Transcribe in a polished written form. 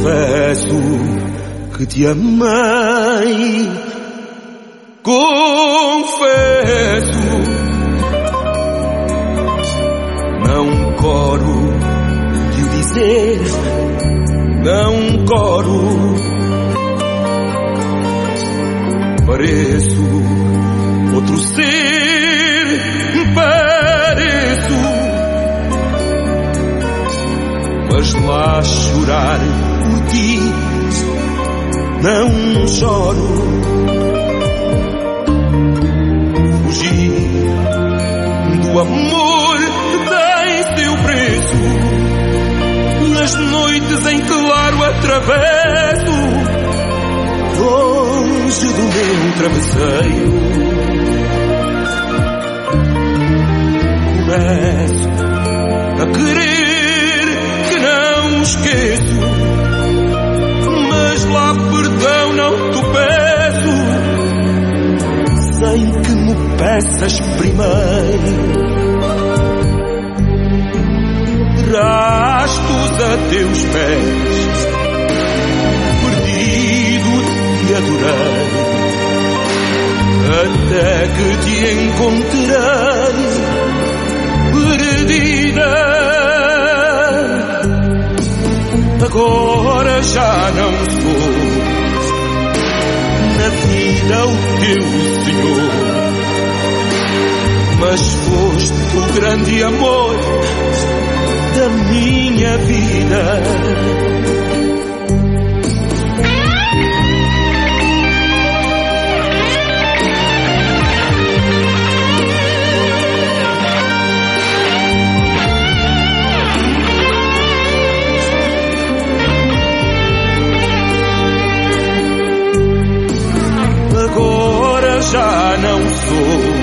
confesso que te amei. Confesso, não coro de o dizer, não coro. Pareço outro ser, pareço, mas lá chorar por ti não choro. Fugi do amor que tem seu preço, nas noites em claro atravesso, longe do meu travesseiro. Começo a querer que não esqueço, mas lá perdão não te peço, sem que me peças primeiro. Rastos a teus pés, perdido te adorei, até que te encontrei perdida. Agora já não sou na vida o teu Senhor, mas foste o grande amor da minha vida. Agora já não sou